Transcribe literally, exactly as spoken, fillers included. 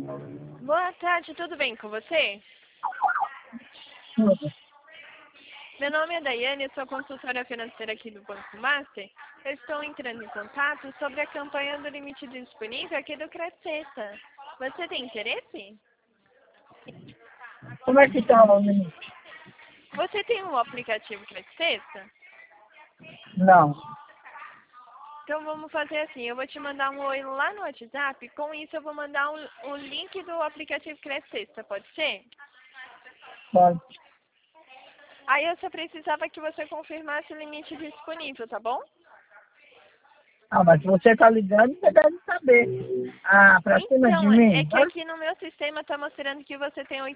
Boa tarde, tudo bem com você? Meu nome é Daiane, eu sou consultora financeira aqui do Banco Master. Eu estou entrando em contato sobre a campanha do limite disponível aqui do Crescesta. Você tem interesse? Como é que está o limite? Você tem um aplicativo Crescesta? Não. Então vamos fazer assim, eu vou te mandar um oi lá no WhatsApp, com isso eu vou mandar o um, um link do aplicativo Crescesta, pode ser? Pode. Aí eu só precisava que você confirmasse o limite disponível, tá bom? Ah, mas você está ligando, você deve saber. Ah, para cima de Então, mim? é que aqui no meu sistema está mostrando que você tem